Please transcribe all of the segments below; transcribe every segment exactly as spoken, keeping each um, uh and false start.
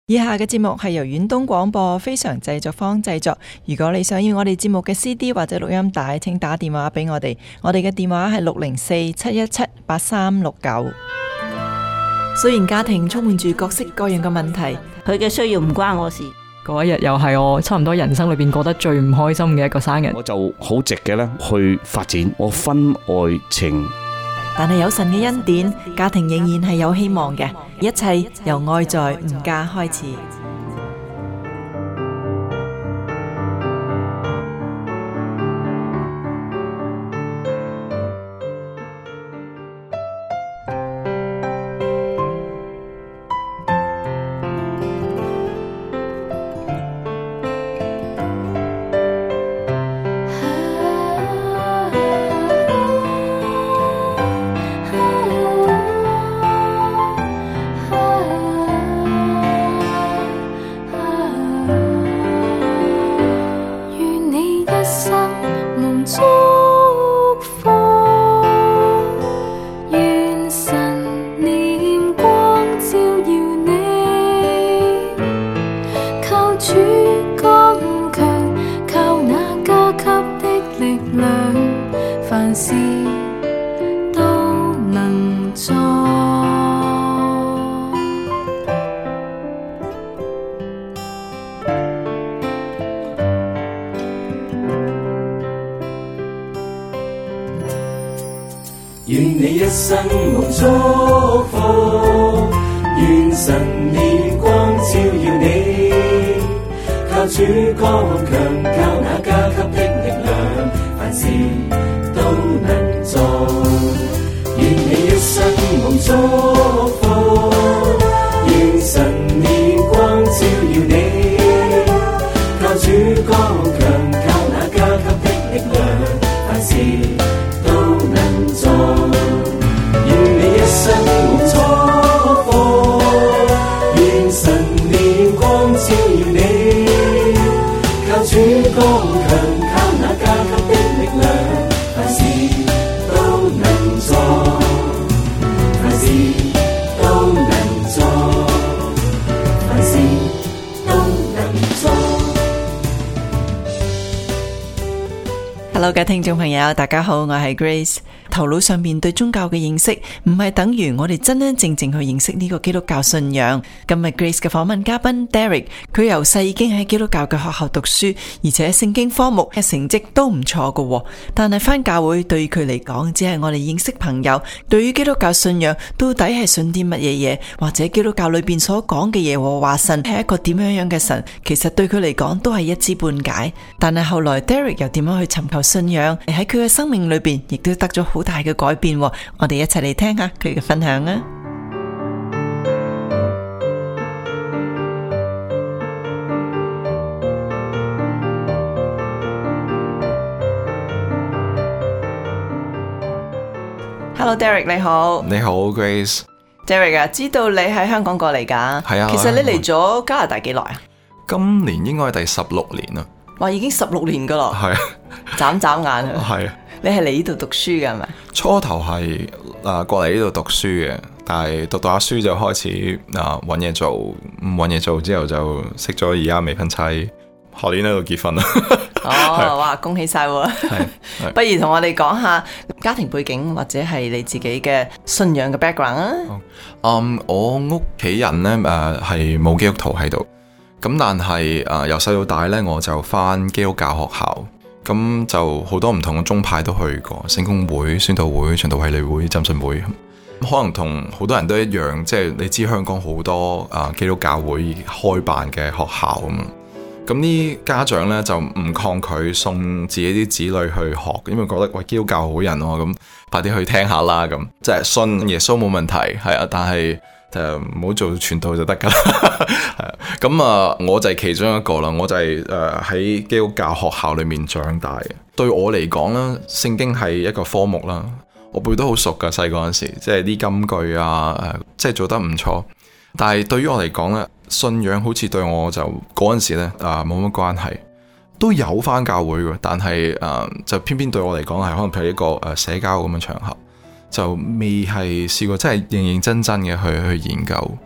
以下嘅節目係由遠東廣播非常製作坊製作。如果你想要我哋節目嘅 C D 或者錄音帶，請打電話俾我哋。我哋嘅電話係六零四七一七八三六九。雖然家庭充滿住各式各樣嘅問題， 佢嘅需要唔關我事。 嗰一日又係我差唔多人生裏邊過得最唔開心嘅一個生日， 我就好直嘅咧去發展我婚外情。 但係有神嘅恩典，家庭仍然係有希望嘅。一切由愛在吾家開始。 願你一生無祝福，願神憐光照耀你，靠主剛強，靠那加給的力量，凡事都能做。願你一生無祝福，願神憐光照耀你，靠主剛強，靠那加給的力量，凡事都能做。願你一生無祝福，願神憐光照耀你，靠主剛強，靠那加給的力量，凡事都能做，凡事都能做，凡事都能做。 Hello， 各位聽眾朋友，大家好，我係 Grace。頭腦上面對宗教嘅認識唔係等於我哋真真正正去認識呢個基督教信仰。今日 Grace 嘅訪問嘉賓 Derek， 佢由細已經喺基督教嘅學校讀書，而且聖經科目嘅成績都唔錯嘅。但係返教會對佢嚟講，只係我哋認識朋友。對於基督教信仰到底係信啲乜嘢嘢，或者基督教裏邊所講嘅耶和華神係一個點樣樣嘅神，其實對佢嚟講都係一知半解。但係後來 Derek 又點樣去尋求信仰，喺佢嘅生命裏邊亦都得咗好大嘅改變。我哋一齊嚟聽下佢嘅分享啊。Hello Derek， 你好。 你好 Grace。 Derek 啊，知道你喺香港過嚟噶？ 係啊。 其實你嚟咗加拿大幾耐啊？ 今年應該係第十六年啦。 哇，已經十六年噶啦。係啊。眨眨眼啊。係啊。你係嚟呢度讀書嘅係咪？初頭係誒過嚟呢度讀書嘅，但係讀讀下書就開始誒搵嘢做，搵嘢做之後就識咗而家未婚妻，下年喺度結婚啦。 哦，哇，恭喜晒！不如同我哋講下家庭背景或者係你自己嘅信仰嘅 background 啊。 嗯，我屋企人咧誒係冇基督徒喺度，咁但係誒由細到大咧我就返基督教學校。咁就好多唔同嘅宗派都去過，聖公會、宣道會、循道衛理會、浸信會，可能同好多人都一樣，即係你知香港好多啊基督教會開辦嘅學校咁。咁呢家長呢，就唔抗拒送自己啲子女去學，因為覺得喂基督教好人喎，咁快啲去聽下啦，咁即係信耶穌冇問題，係啊，但係就唔好做傳道就得噶啦。係啊，咁啊，我就係其中一個啦，我就係誒喺基督教學校裏面長大嘅。對我嚟講啦，聖經係一個科目啦，我背得好熟噶，細個嗰陣時，即係啲金句啊，誒，即係做得唔錯。但係對於我嚟講咧，信仰好似對我就嗰陣時咧啊冇乜關係，都有返教會嘅，但係誒、呃、就偏偏對我嚟講係可能譬如一個誒社交咁嘅場合，就未係試過真係認認真真嘅去去研究。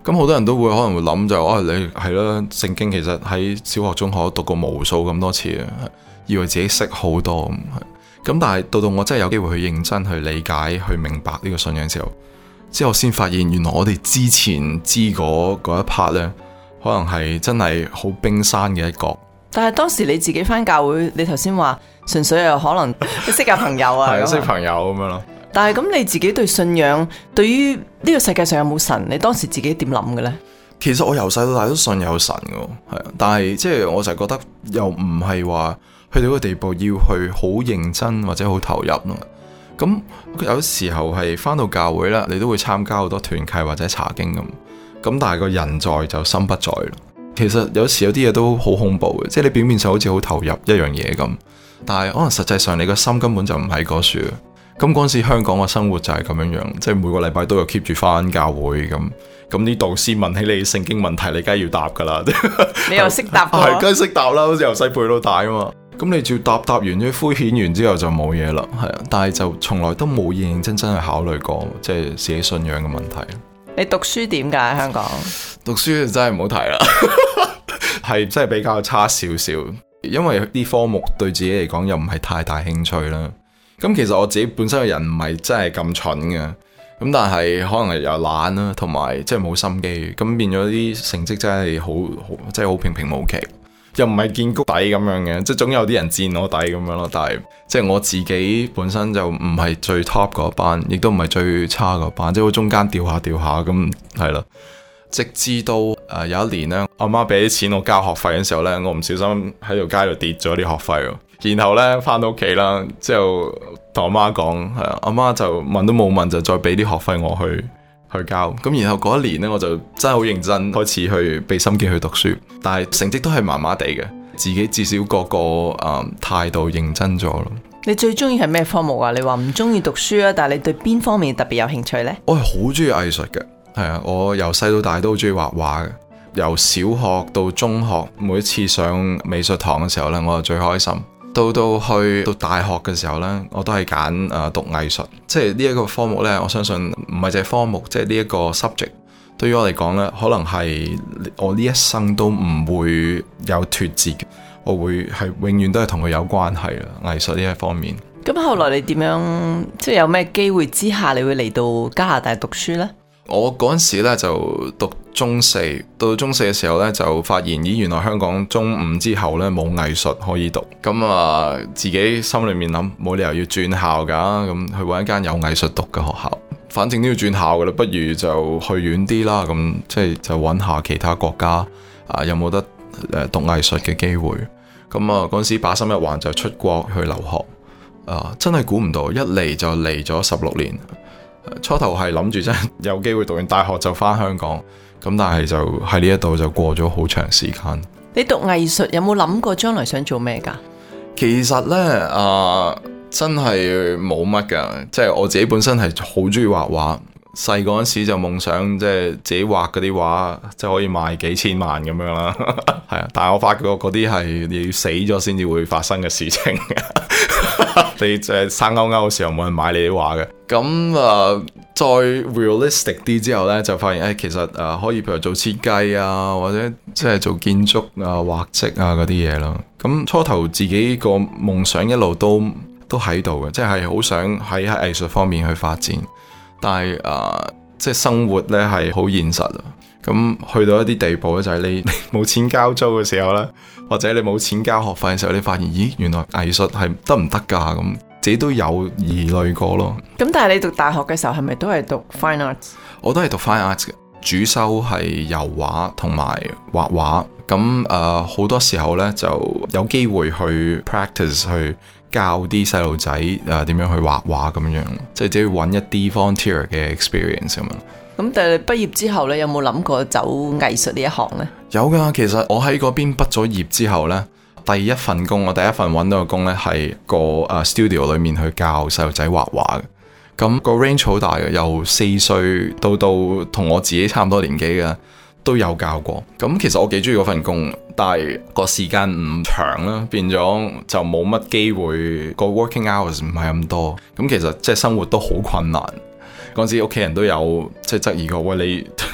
咁好多人都會可能會諗就啊，你係啦，聖經其實喺小學中學都讀過無數咁多次啊，以為自己識好多咁，咁但係到到我真係有機會去認真去理解去明白呢個信仰嘅時候，之後先發現原來我哋之前知嗰嗰一 part 呢，可能係真係好冰山嘅一角。 但係當時你自己返教會，你頭先話純粹又可能識下朋友啊， 係識朋友咁樣咯。 但係咁你自己對信仰，對於呢個世界上有冇神，你當時自己點諗嘅呢？ 其實我由細到大都信有神嘅，係啊，但係即係我就覺得又唔係話去到個地步要去好認真或者好投入咯。咁有時候係返到教會啦，你都會參加好多團契或者查經咁，咁但係個人在就心不在咯。其實有時有啲嘢都好恐怖嘅，即係你表面上好似好投入一樣嘢咁，但係可能實際上你個心根本就唔喺嗰處。咁嗰陣時香港嘅生活就係咁樣樣，即係每個禮拜都有 keep 住返教會咁。咁啲導師問起你聖經問題，你梗係要答噶啦。 你又識答㗎？ 係梗係識答啦，好似由細背到大啊嘛。咁你照答答完咗敷衍完之後就冇嘢啦，係啊。但係就從來都冇認認真真去考慮過，即係自己信仰嘅問題。 你讀書點㗎喺香港？ 讀書真係唔好提啦，係真係比較差少少，因為啲科目對自己嚟講又唔係太大興趣啦。咁其實我自己本身嘅人唔係真係咁蠢嘅，咁但係可能係又懶啦，同埋即係冇心機，咁變咗啲成績真係好好，即係好平平無奇，又唔係見谷底咁樣嘅，即係總有啲人佔我底咁樣咯。但係即係我自己本身就唔係最 top 嗰班，亦都唔係最差嗰班，即係中間掉下掉下咁係啦。直至到誒、呃、有一年咧，阿媽俾啲錢我交學費嘅時候咧，我唔小心喺條街度跌咗啲學費喎。然後咧翻到屋企啦，之後同阿媽講，係啊，阿媽就問都冇問，就再俾啲學費我去去交。咁然後嗰一年咧，我就真係好認真開始去俾心機去讀書，但係成績都係麻麻地嘅，自己至少個個誒態度認真咗咯。 你最中意係咩科目啊？你話唔中意讀書啊，但係你對邊方面特別有興趣呢？ 我係好中意藝術嘅，係啊，我由細到大都好中意畫畫嘅。由小學到中學，每一次上美術堂嘅時候咧，我就最開心。到到去到大學嘅時候咧，我都係揀誒讀藝術，即係呢一個科目咧，我相信唔係淨係科目，即係呢一個 subject，對於我嚟講咧，可能係我呢一生都唔會有脫節嘅，我會係永遠都係同佢有關係啦，藝術呢一方面。 咁後來你點樣，即係有咩機會之下，你會嚟到加拿大讀書呢？ 我嗰陣時咧就讀中四，到中四嘅時候咧就發現，咦，原來香港中五之後咧冇藝術可以讀，咁啊自己心裏面諗，冇理由要轉校噶，咁去搵一間有藝術讀嘅學校，反正都要轉校噶啦，不如就去遠啲啦，咁即係就搵下其他國家啊有冇得誒讀藝術嘅機會，咁啊嗰陣時把心一橫就出國去留學，啊真係估唔到，一嚟就嚟咗十六年。初頭係諗住真係有機會讀完大學就返香港，咁但係就喺呢一度就過咗好長時間。 你讀藝術有冇諗過將來想做咩㗎？ 其實呢，啊、呃，真係冇乜㗎，即係我自己本身係好中意畫畫，細個嗰時就夢想即係自己畫嗰啲畫，即係可以賣幾千萬咁樣啦。係啊，但係我發覺嗰啲係你要死咗先至會發生嘅事情。你就係生勾勾嘅時候冇人買你啲畫嘅，咁啊、呃、再 realistic 啲之後呢，就發現誒、哎、其實誒、呃、可以譬如做設計啊，或者即係做建築啊、畫則啊嗰啲嘢咯。咁初頭自己個夢想一路都都喺度嘅，即係好想喺喺藝術方面去發展，但係誒、呃、即係生活呢係好現實啊。咁去到一啲地步咧，就係你冇錢交租嘅時候咧，或者你冇錢交學費嘅時候，你發現咦，原來藝術係得唔得噶？咁自己都有疑慮過咯。咁但係你讀大學嘅時候係咪都係讀 fine arts？ 我都係讀 fine arts 嘅，主修係油畫同埋畫畫。咁誒好多時候咧就有機會去 practice 去教啲細路仔誒點樣去畫畫咁樣，即係只要揾一啲 volunteer 嘅 experience 咁樣。咁但係你畢業之後咧，有冇諗過走藝術呢一行呢？ 有噶，其實我喺嗰邊畢咗業之後呢，第一份工我第一份揾到嘅工呢，係個誒 studio 裏面去教細路仔畫畫嘅。咁個 range 好大嘅，由四歲到到同我自己差唔多年紀嘅都有教過。咁其實我幾中意嗰份工，但係個時間唔長啦，變咗就冇乜機會，個 working hours 唔係咁多。咁其實即係生活都好困難。嗰陣時屋企人都有即係質疑過，喂，你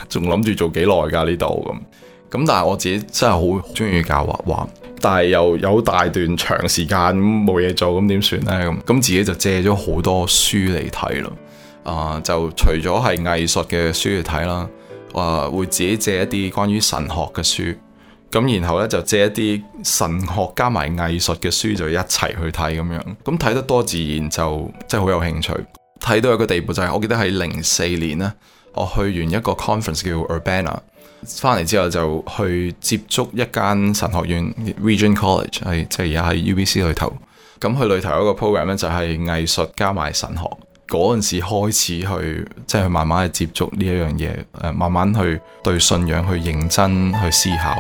仲諗住做幾耐㗎呢度咁。咁但係我自己真係好中意教畫畫，但係又有大段長時間冇嘢做，咁點算呢？咁咁自己就借咗好多書嚟睇咯。啊、呃，就除咗係藝術嘅書嚟睇啦，啊、呃、會自己借一啲關於神學嘅書，咁然後咧就借一啲神學加埋藝術嘅書就一齊去睇咁樣。咁睇得多自然就真係好有興趣。睇到一個地步就係、是，我記得喺零四年咧，我去完一個 conference 叫 Urbana。翻嚟之後就去接觸一間神學院 Regent College， 係即係而家喺 U B C 裏頭。咁佢裏頭有一個 program 咧，就係藝術加埋神學。嗰陣時開始去即係去慢慢去接觸呢一樣嘢，誒慢慢去對信仰去認真去思考。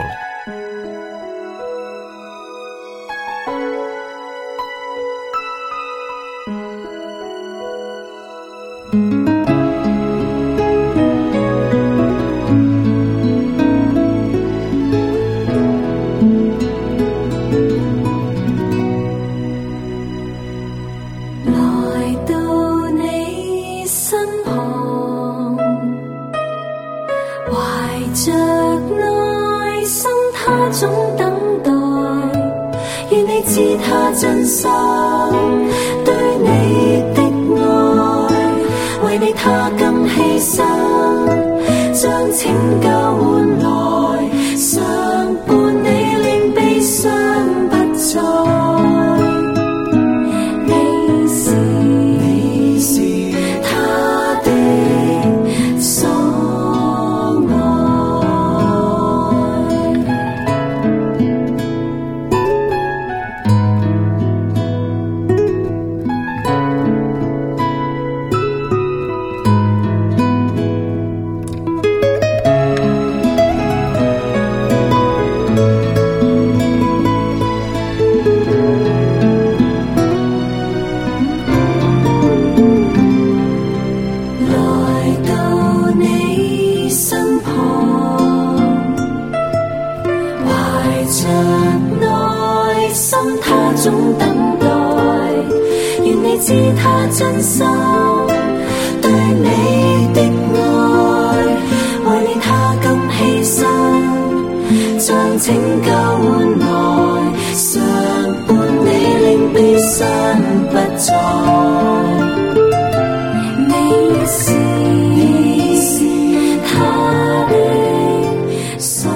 真心對你的愛，為你他甘犧牲，將拯救換來，相伴你令悲傷不再。你是你是他的所知他真心對你的愛，為你他甘犧牲，將拯救換來，相伴你令悲傷不再。你是你是他的所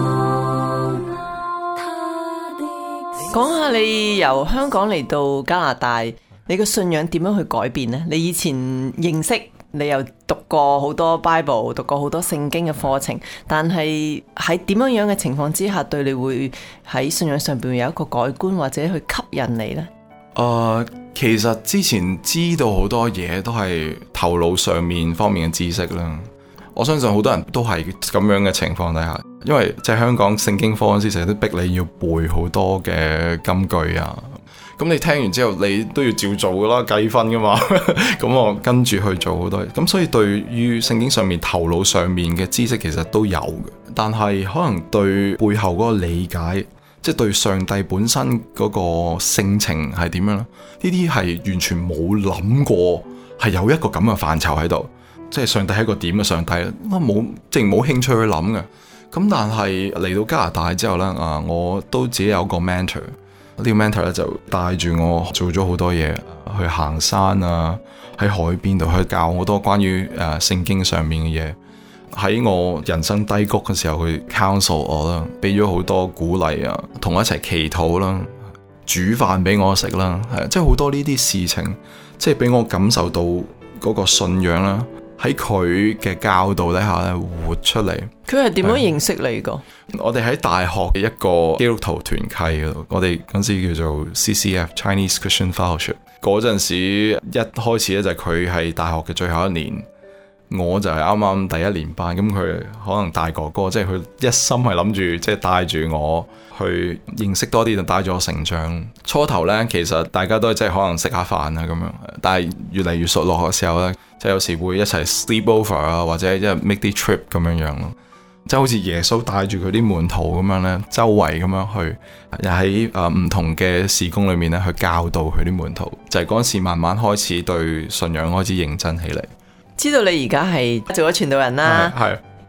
愛，他的。 講下你由香港嚟到加拿大，你個信仰點樣去改變呢？你以前認識，你又讀過好多 Bible， 讀過好多聖經嘅課程，但係喺點樣樣嘅情況之下，對你會喺信仰上邊有一個改觀，或者去吸引你呢？ 誒、呃，其實之前知道好多嘢都係頭腦上面方面嘅知識啦。我相信好多人都係咁樣嘅情況底下，因為即係香港聖經科嗰陣時成日都逼你要背好多嘅金句啊。咁你聽完之後，你都要照做噶啦，計分噶嘛。咁我跟住去做好多嘢。咁所以對於聖經上面頭腦上面嘅知識其實都有嘅，但係可能對背後嗰個理解，即係對上帝本身嗰個性情係點樣咧？呢啲係完全冇諗過係有一個咁嘅範疇喺度。即係上帝係一個點嘅上帝，我冇即係冇興趣去諗嘅。咁但係嚟到加拿大之後咧，啊，我都自己有個 mentor。呢個 mentor 咧就帶住我做咗好多嘢，去行山啊，喺海邊度去教好多關於誒聖經上面嘅嘢。喺我人生低谷嘅時候，佢 counsel 我啦，俾咗好多鼓勵啊，同我一齊祈禱啦，煮飯俾我食啦，係即係好多呢啲事情，即係俾我感受到嗰個信仰啦。喺佢嘅教導底下咧，活出嚟。 佢係點樣認識你噶？ 我哋喺大學嘅一個基督徒團契嗰度，我哋嗰陣時叫做 C C F Chinese Christian Fellowship。嗰陣時一開始咧就係佢係大學嘅最後一年，我就係啱啱第一年班。咁佢可能大哥哥，即係佢一心係諗住即係帶住我去認識多啲，就帶住我成長。初頭咧，其實大家都係即係可能食下飯啊咁樣，但係越嚟越熟落嘅時候咧，即係有時會一齊 sleep over 啊，或者一係 make 啲 trip 咁樣樣咯。即係好似耶穌帶住佢啲門徒咁樣咧，周圍咁樣去，又喺誒唔同嘅事工裏面咧去教導佢啲門徒。就係嗰陣時慢慢開始對信仰開始認真起嚟。 知道你而家係做咗傳道人啦， 係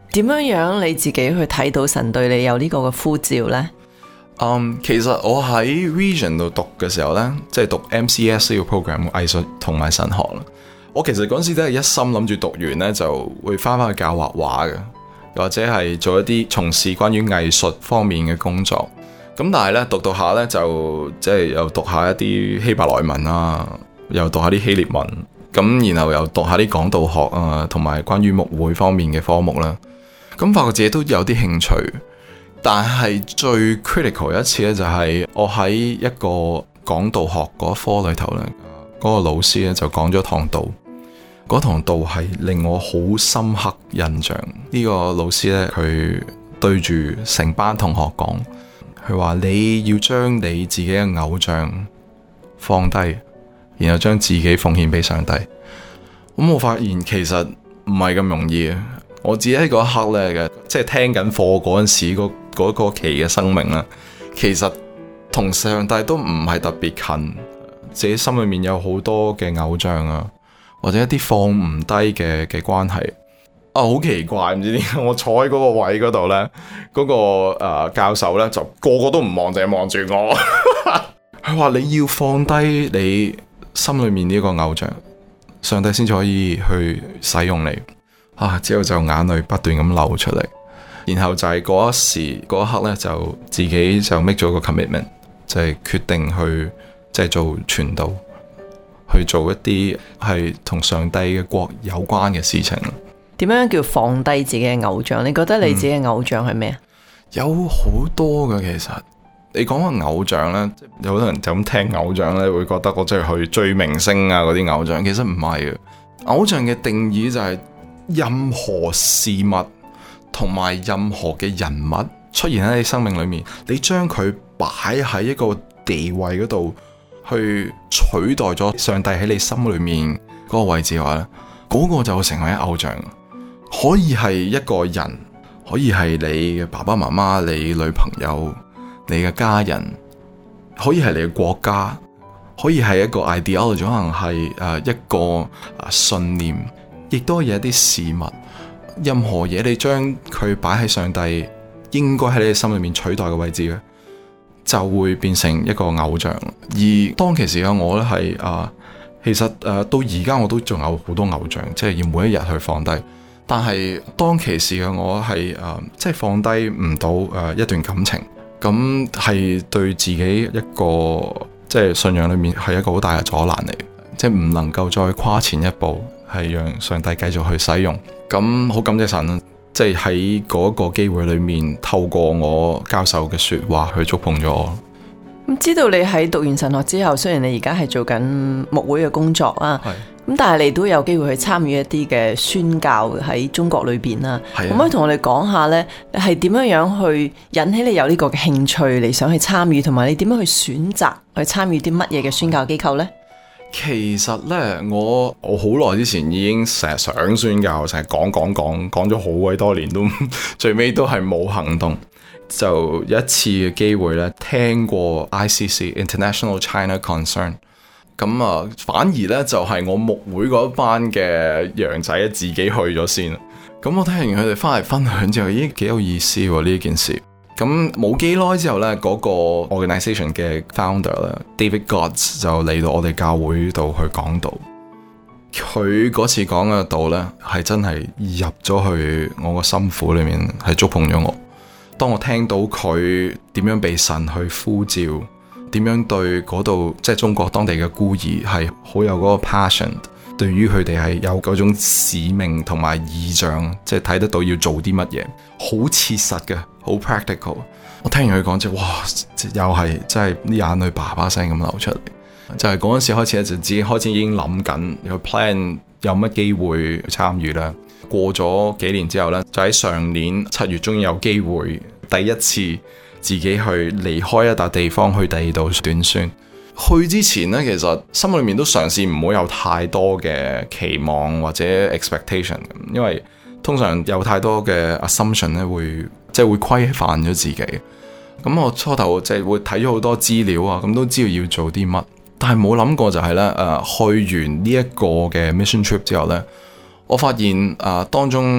點樣樣你自己去睇到神對你有呢個嘅呼召呢？ 嗯，其實我喺 Region 度讀嘅時候呢，即係讀 M C S 呢個 program 藝術同埋神學啦。我其實嗰陣時都係一心諗住讀完呢就會翻返去教畫畫嘅，或者係做一啲從事關於藝術方面嘅工作。咁但係呢，讀讀下呢，就即係又讀下一啲希伯來文啊，又讀下啲希臘文，咁然後又讀下啲講道學啊，同埋關於牧會方面嘅科目啦。咁發覺自己都有啲興趣。但係最 critical 一次咧，就係我喺一個講道學嗰一科裏頭咧，嗰個老師咧就講咗堂道，嗰堂道係令我好深刻印象。呢個老師咧，佢對住成班同學講，佢話你要將你自己嘅偶像放低，然後將自己奉獻俾上帝。咁我發現其實唔係咁容易啊！我自己喺嗰一刻咧嘅，即係聽緊課嗰陣時嗰嗰個期嘅生命啦，其實同上帝都唔係特別近，自己心裏面有好多嘅偶像啊，或者一啲放唔低嘅嘅關係啊，好奇怪，唔知點解我坐喺嗰個位嗰度呢，嗰、嗰個誒、呃、教授呢，就個個都唔望，淨係望住我。佢話你要放低你心裏面呢個偶像，上帝先至可以去使用你。啊！之後就眼淚不斷咁流出嚟，然後就係嗰一時嗰一刻咧，就自己就 make 咗個 commitment，就係決定去即係、就是、做傳道，去做一啲係同上帝嘅國有關嘅事情。 點樣叫放低自己嘅偶像？你覺得你自己嘅偶像係咩啊？ 有好多嘅，其實你講個偶像咧，有好多人就咁聽偶像咧，會覺得我真係去追明星啊嗰啲偶像，其實唔係嘅。偶像嘅定義就係、是。任何事物同埋任何嘅人物出現喺你生命裏面，你將佢擺喺一個地位嗰度，去取代咗上帝喺你心裏面嗰個位置嘅話咧，嗰、嗰個就會成為偶像。可以係一個人，可以係你嘅爸爸媽媽、你女朋友、你嘅家人，可以係你嘅國家，可以係一個 ideology， 可能係誒一個信念。亦都有一啲事物，任何嘢你將佢擺喺上帝應該喺你心裏面取代嘅位置嘅，就會變成一個偶像。而當其時嘅我咧係啊，其實誒、呃、到而家我都仲有好多偶像，即係要每一日去放低。但係當其時嘅我係誒、呃，即係放低唔到誒一段感情，咁係對自己一個即係信仰裏面係一個好大嘅阻攔嚟，即係唔能夠再跨前一步。係讓上帝繼續去使用，咁好感謝神啦！即係喺嗰個機會裏面，透過我教授嘅說話去觸碰咗我。 咁知道你喺讀完神學之後，雖然你而家係做緊牧會嘅工作啊，咁但係你都有機會去參與一啲嘅宣教喺中國裏邊啦。可唔可以同我哋講下呢？係點樣樣去引起你有呢個嘅興趣，你想去參與，同埋你點樣去選擇去參與啲乜嘢嘅宣教機構呢？ 其實呢，我我好耐之前已經成日想宣教，成日講講講講咗好鬼多年都最尾都係冇行動。就有一次嘅機會呢，聽過 I C C International China Concern， 咁啊反而呢，就係、是、我牧會嗰班嘅羊仔自己去咗先。咁我聽完佢哋翻嚟分享之後，咦幾有意思喎呢件事。咁冇幾耐之後呢，嗰、那個 organisation 嘅 founder 咧 David Godds 就嚟到我哋教會度去講道。佢嗰次講嘅道呢，係真係入咗去我個心府裏面，係觸碰咗我。當我聽到佢點樣被神去呼召，點樣對嗰度即係中國當地嘅孤兒係好有嗰個 passion， 對於佢哋係有嗰種使命同埋異象，即係睇得到要做啲乜嘢，好切實嘅，好 practical。我聽完佢講之後，哇，又係真係啲眼淚叭叭聲咁流出嚟。就係嗰陣時開始咧，就自己開始已經諗緊有 plan 有乜機會參與啦。過咗幾年之後呢，就喺上年七月終於有機會第一次自己去離開一笪地方去第二度短宣。去之前呢，其實心裏面都嘗試唔好有太多嘅期望或者 expectation， 因為通常有太多嘅 assumption 咧，會即係會規範咗自己。咁我初頭即係會睇咗好多資料啊，咁都知道要做啲乜，但係冇諗過就係咧，誒去完呢一個嘅 mission trip 之後呢，我發現誒、呃、當中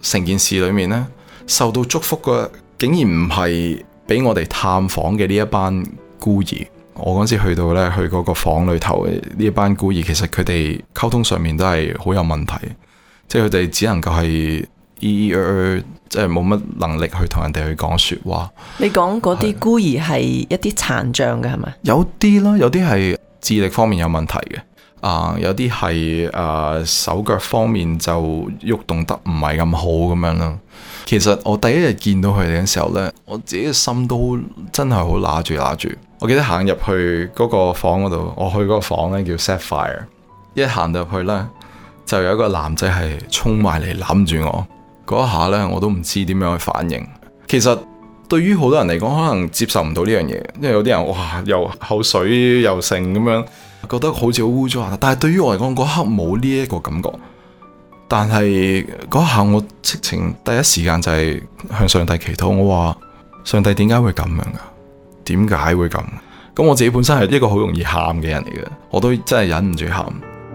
成件事裏面呢，受到祝福嘅竟然唔係俾我哋探訪嘅呢一班孤兒。我嗰時去到呢，去嗰個房裏頭嘅呢一班孤兒，其實佢哋溝通上面都係好有問題，即係佢哋只能夠係咿咿呃呃，即係冇乜能力去同人哋去講說話。 你講嗰啲孤兒係一啲殘障嘅係咪？ 有啲啦，有啲係智力方面有問題嘅，啊、呃，有啲係誒手腳方面就喐動得唔係咁好咁樣啦。其實我第一日見到佢哋嘅時候呢，我自己嘅心都真係好揦住揦住。我記得行入去嗰個房嗰度，我去嗰個房呢叫 Sapphire， 一行入去呢，就有一個男仔係衝埋嚟攬住我，嗰一下呢，我都唔知點樣去反應。其實對於好多人嚟講，可能接受唔到呢樣嘢，因為有啲人哇又口水又剩咁樣，覺得好似好污糟。但係對於我嚟講，嗰刻冇呢一個感覺。但係嗰下我直情第一時間就係向上帝祈禱，我話上帝點解會咁樣噶？點解會咁？咁我自己本身係一個好容易喊嘅人嚟嘅，我都真係忍唔住喊。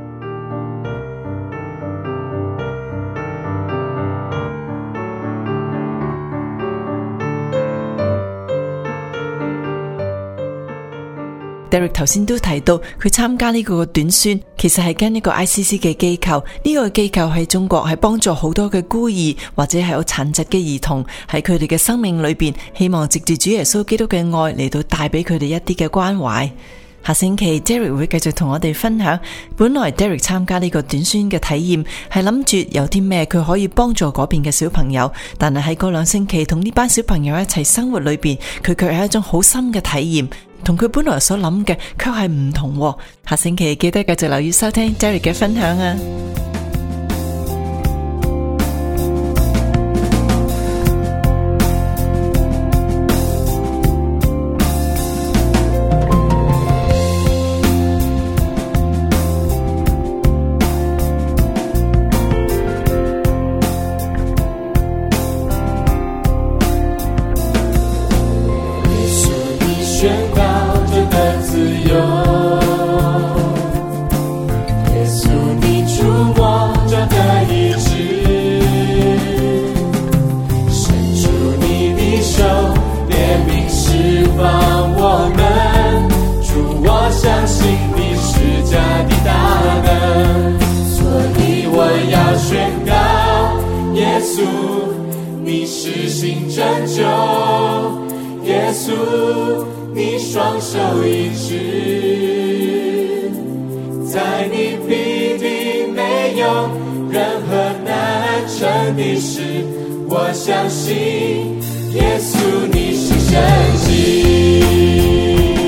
Derek 頭先都提到佢參加呢個短宣，其實係跟一個 I C C 嘅機構，呢、這個機構喺中國係幫助好多嘅孤兒或者係有殘疾嘅兒童，喺佢哋嘅生命裏邊，希望藉住主耶穌基督嘅愛嚟到帶俾佢哋一啲嘅關懷。下星期 Derek 會繼續同我哋分享，本來 Derek 參加呢個短宣嘅體驗係諗住有啲咩佢可以幫助嗰邊嘅小朋友，但係喺嗰兩星期同呢班小朋友一齊生活裏邊，佢卻係一種好深嘅體驗，同佢本來所諗嘅卻係唔同。下星期記得繼續留意收聽 Derek 嘅分享啊！ 宣告这个自由，耶稣你触摸这个医治，伸出你的手，怜悯释放我们。主，我相信你施加的大能，所以我要宣告，耶稣你施行拯救，耶稣你双手医治，在你必定没有任何难成的事。我相信耶稣你是神迹。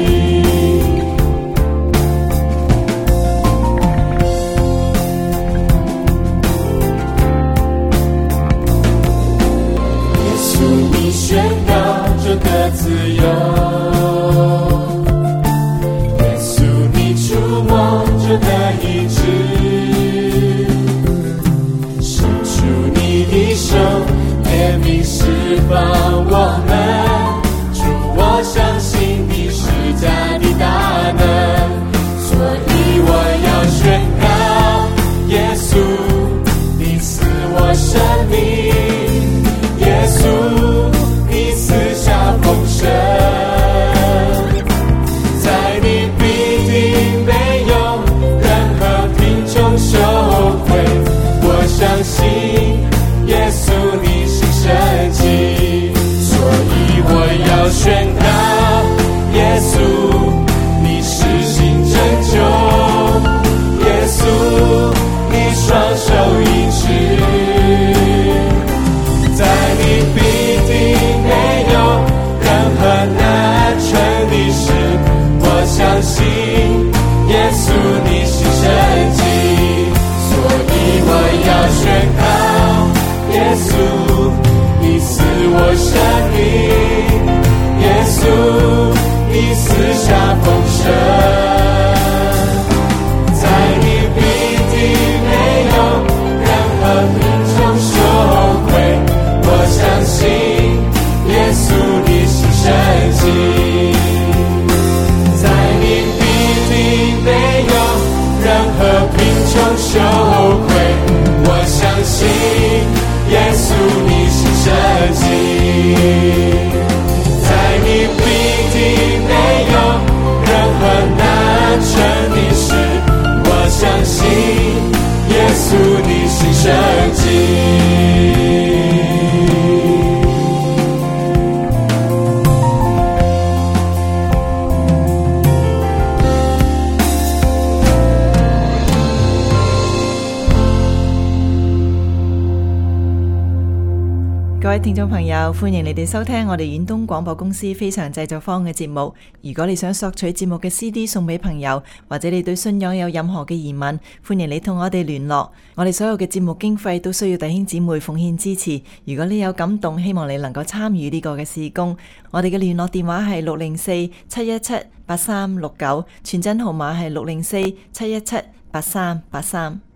耶稣你宣告这个自由，这个医治，伸出你的手，怜悯释放我们。主，我相信你施加的大能，所以我要宣告，耶稣你赐我生命，耶稣你赐下丰盛，在你必定没有羞愧。我相信耶稣你是神迹，所以我要宣告，耶稣你施行拯救，耶稣你双手医治，在你必定没有任何难成的事。我相信耶稣你是神迹，我要宣告，耶稣你赐我生命，耶稣你赐下丰盛，在你必定没有任何贫穷羞愧。我相信耶稣你是神迹，在你必定没有任何贫穷羞愧。我相信耶稣各位聽眾朋友，歡迎你哋收聽我哋遠東廣播公司非常製作坊嘅節目。如果你想索取節目嘅 C D 送俾朋友，或者你對信仰有任何嘅疑問，歡迎你同我哋聯絡。我哋所有嘅節目經費都需要弟兄姊妹奉獻支持。如果你有感動，希望你能夠參與呢個嘅事工。我哋嘅聯絡電話係六零四七一七八三六九，傳真號碼係六零四七一七八三八三。